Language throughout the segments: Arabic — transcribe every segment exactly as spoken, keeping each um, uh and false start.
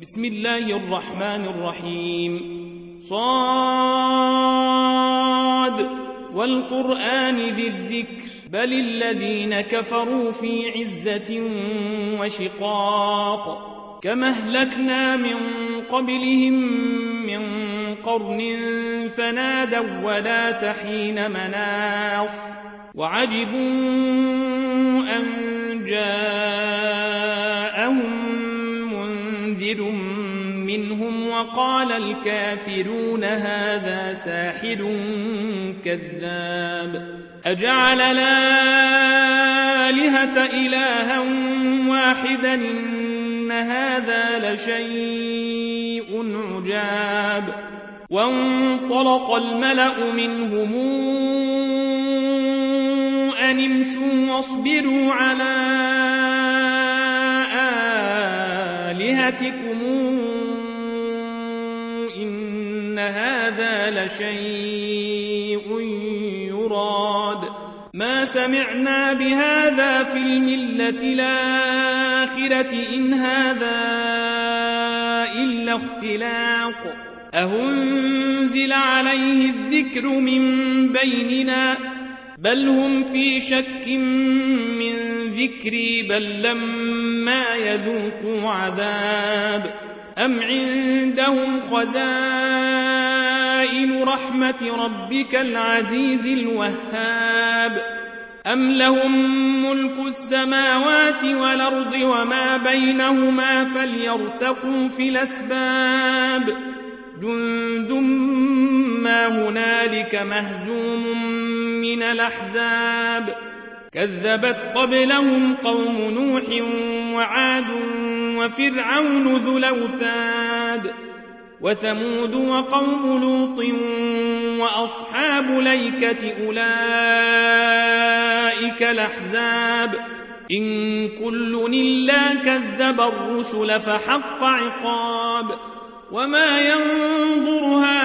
بسم الله الرحمن الرحيم صاد والقرآن ذي الذكر بل الذين كفروا في عزة وشقاق كما أهلكنا من قبلهم من قرن فنادوا ولا تحين مناص وعجبوا أن جاءهم منذر منهم وقال الكافرون هذا ساحر كذاب أجعل الآلهة إلها واحدا إن هذا لشيء عجاب وانطلق الملأ منهم أن امشوا واصبروا على آلهتكم إن هذا لشيء يراد ما سمعنا بهذا في الملة الآخرة إن هذا إلا اختلاق أهنزل عليه الذكر من بيننا بل هم في شك من ذكري بل لما يذوقوا عذاب أم عندهم خزائن رحمة ربك العزيز الوهاب أم لهم ملك السماوات والأرض وما بينهما فليرتقوا في الأسباب جند ما هنالك مهزوم من الأحزاب كذبت قبلهم قوم نوح وعاد وفرعون ذو الأوتاد وثمود وقوم لوط وأصحاب ليكة أولئك الأحزاب إن كل إلا كذب الرسل فحق عقاب وما ينظر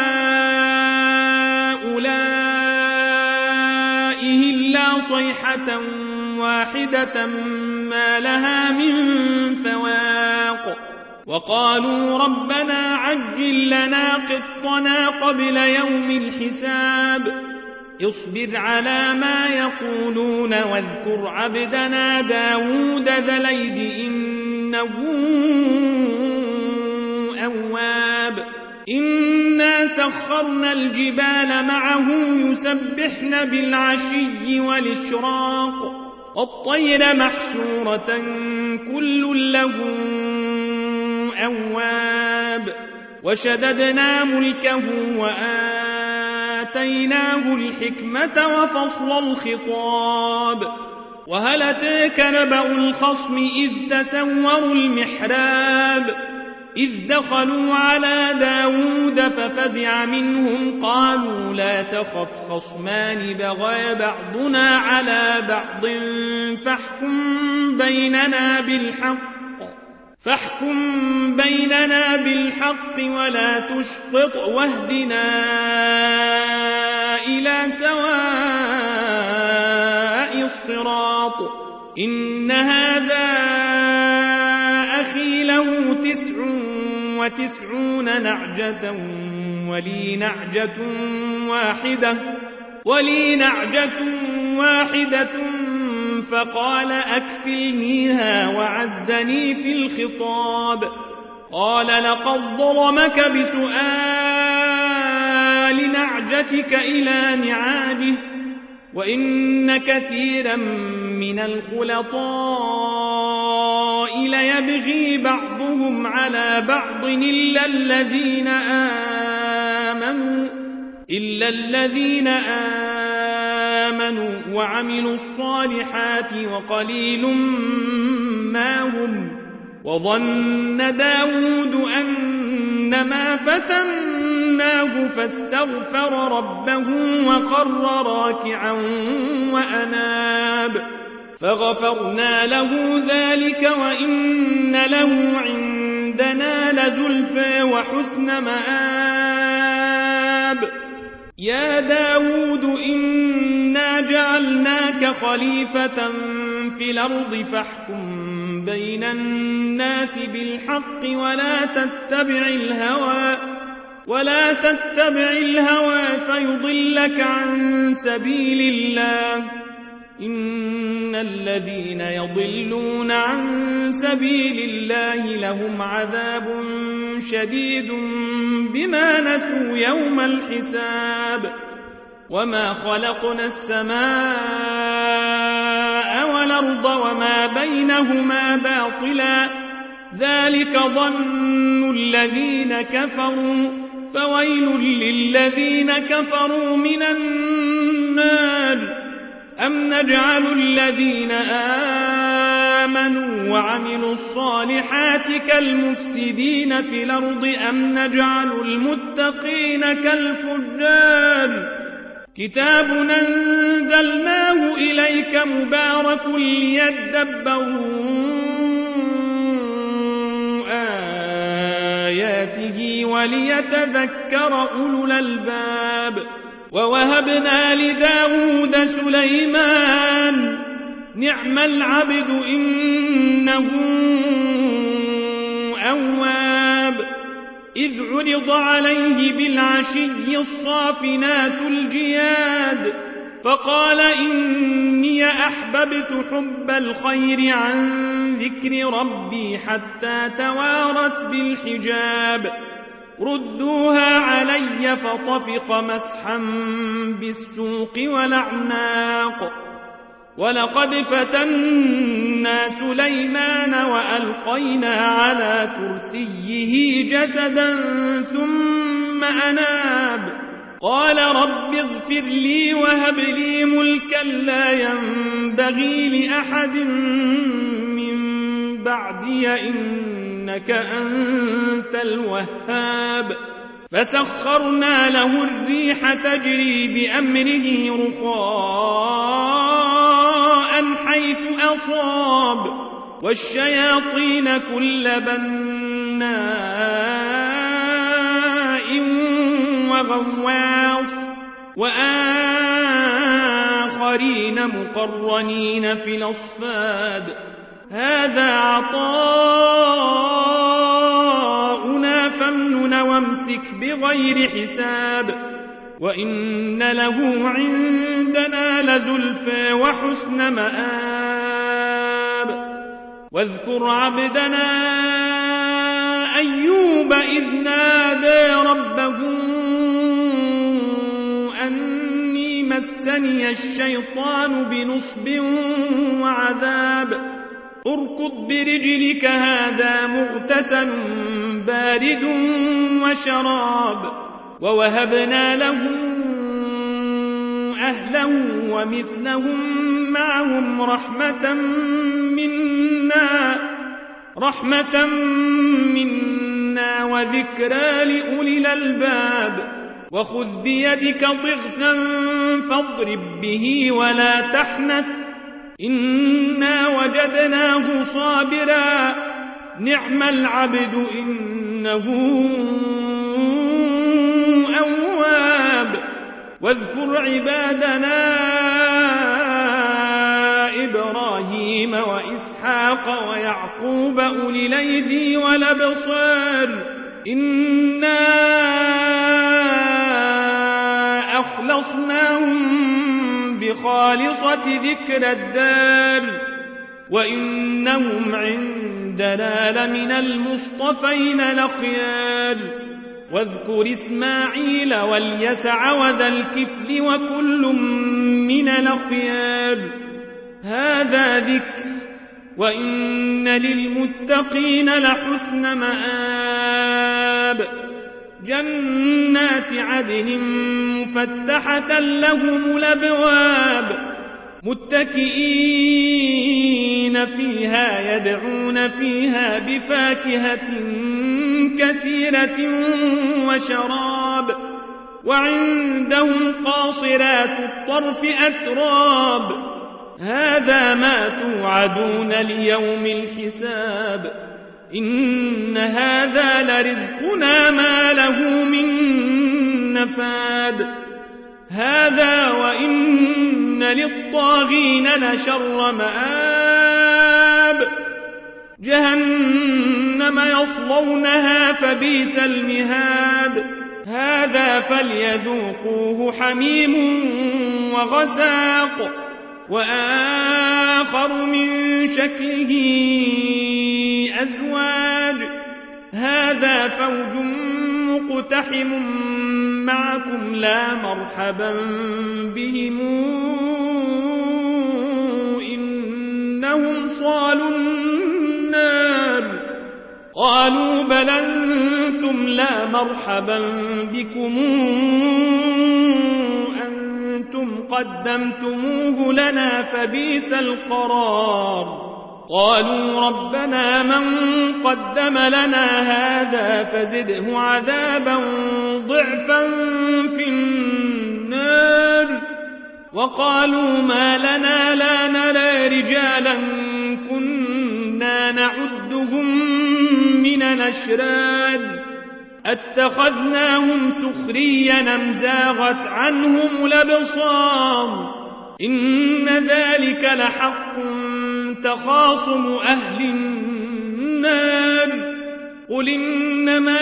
هؤلاء إلا صيحة واحدة ما لها من فواق وقالوا ربنا عجل لنا قطنا قبل يوم الحساب اصبر على ما يقولون واذكر عبدنا داود ذا الأيد إنه أواب إنا سخرنا الجبال معه يسبحن بالعشي والإشراق والطير محشورة كل له أواب وشددنا ملكه وآتيناه الحكمة وفصل الخطاب وهل أتاك نبأ الخصم إذ تسوروا المحراب إذ دخلوا على داود ففزع منهم قالوا لا تخف خصمان بغى بعضنا على بعض فاحكم بيننا بالحق فاحكم بيننا بالحق ولا تشطط واهدنا إلى سواء الصراط إن هذا أخي له تسع وتسعون نعجة ولي نعجة واحدة ولي نعجة واحدة فقال أكفلنيها وعزني في الخطاب قال لقد ظلمك بسؤال نعجتك إلى نعاجه وإن كثيرا من الخلطاء ليبغي بعضهم على بعض إلا الذين آمنوا إلا الذين آمنوا وعملوا الصالحات وقليل ما هم وظن داود أنما فتناه فاستغفر ربه وخر راكعا وأناب فغفرنا له ذلك وإن له عندنا لزلفى وحسن مآب يا داود إنا جعلناك خليفة في الأرض فاحكم بين الناس بالحق ولا تتبع الهوى ولا تتبع الهوى فيضلك عن سبيل الله إن الذين يضلون عن سبيل الله لهم عذاب شديد بما نسوا يوم الحساب وما خلقنا السماء والأرض وما بينهما باطلا ذلك ظن الذين كفروا فويل للذين كفروا من النار أم نجعل الذين آمنوا وعملوا الصالحات كالمفسدين في الأرض أم نجعل المتقين كالفجار كتاب أنزلناه إليك مبارك ليدبروا آياته وليتذكر أولو الألباب ووهبنا لداود سليمان نعم العبد إنه أواب إذ عرض عليه بالعشي الصافنات الجياد فقال إني أحببت حب الخير عن ذكر ربي حتى توارت بالحجاب ردوها علي فطفق مسحا بالسوق والأعناق ولقد فتنا سليمان وألقينا على كرسيه جسدا ثم أناب قال رب اغفر لي وهب لي ملكا لا ينبغي لأحد من بعدي إنك أنت الوهاب فسخرنا له الريح تجري بأمره رخاء حيث أصاب والشياطين كل بناء وغواص وآخرين مقرنين في الأصفاد هذا عطاؤنا فامنن وامسك بغير حساب وإن له عندنا لزلفى وحسن مآب واذكر عبدنا أيوب إذ نادى ربه أني مسني الشيطان بنصب وعذاب اركض برجلك هذا مغتسل بارد وشراب ووهبنا له أهله ومثلهم معهم رحمة منا رحمة منا وذكرى لأولي الألباب وخذ بيدك ضغثا فاضرب به ولا تحنث إنا وجدناه صابرا نعم العبد إنه أواب واذكر عبادنا إبراهيم وإسحاق ويعقوب أولي الأيدي والأبصار إنا أخلصناهم بخالصة ذكر الدار وإنهم عندنا لمن المصطفين الأخيار واذكر إسماعيل واليسع وذا الكفل وكل من الأخيار هذا ذكر وإن للمتقين لحسن مآب جنات عدن مفتحة لهم الأبواب متكئين فيها يدعون فيها بفاكهة كثيرة وشراب وعندهم قاصرات الطرف أتراب هذا ما توعدون ليوم الحساب إن هذا لرزقنا ما له من نفاد هذا وإن للطاغين لشر مآب جهنم يصلونها فبئس المهاد هذا فليذوقوه حميم وغساق وآخر من شكله أزواج هذا فوج مقتحم معكم لا مرحبا بهم إنهم صالوا النار قالوا بل أنتم لا مرحبا بكم أنتم قدمتموه لنا فبئس القرار قالوا ربنا من قدم لنا هذا فزده عذابا ضعفا في النار وقالوا ما لنا لا نرى رجالا كنا نعدهم من الأشرار اتخذناهم سخريا أم زاغت عنهم الأبصار إن ذلك لحق تخاصم أهل النار قل إنما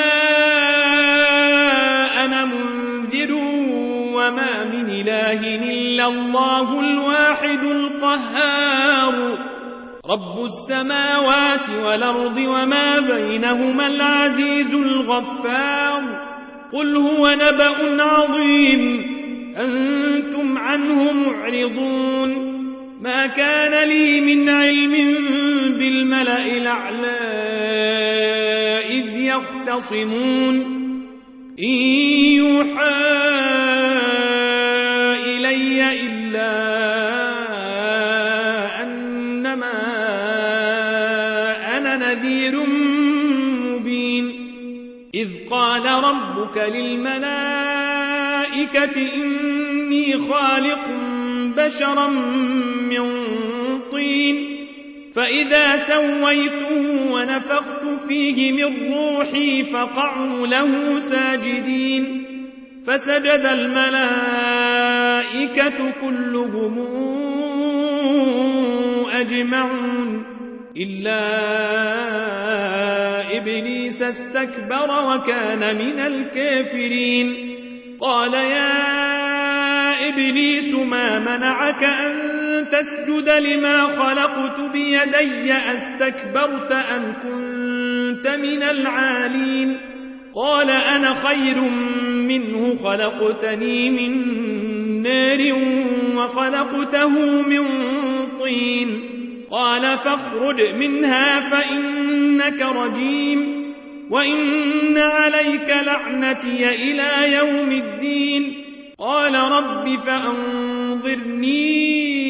أنا منذر وما من إله إلا الله الواحد القهار رب السماوات والأرض وما بينهما العزيز الغفار قل هو نبأ عظيم أنتم عنه معرضون ما كان لي من علم بالملأ الأعلى إذ يختصمون إن يوحى إلي إلا أنما أنا نذير مبين إذ قال ربك للملائكة إني خالق بشرا من طين فإذا سويته ونفخت فيه من روحي فقعوا له ساجدين فسجد الملائكة كلهم أجمعون إلا إبليس استكبر وكان من الكافرين قال يا إبليس ما منعك أن تسجد لما خلقت بيدي أستكبرت أم كنت من العالين قال أنا خير منه خلقتني من نار وخلقته من طين قال فاخرج منها فإنك رجيم وإن عليك لعنتي إلى يوم الدين قال رب فأنظرني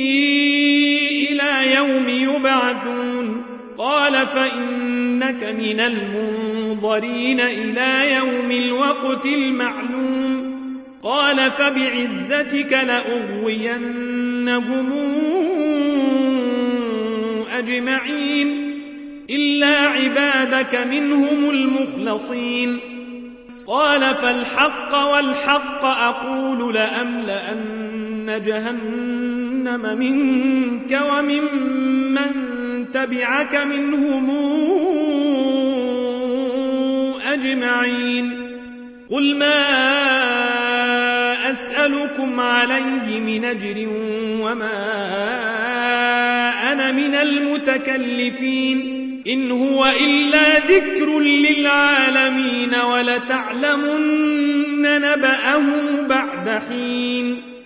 إلى يوم يبعثون قال فإنك من المنظرين إلى يوم الوقت المعلوم قال فبعزتك لأغوينهم أجمعين إلا عبادك منهم المخلصين قال فالحق والحق أقول لأملأن جهنم منك ومن من تبعك منهم أجمعين قل ما أسألكم عليه من أجر وما أنا من المتكلفين إن هو إلا ذكر للعالمين ولتعلمن نبأه بعد حين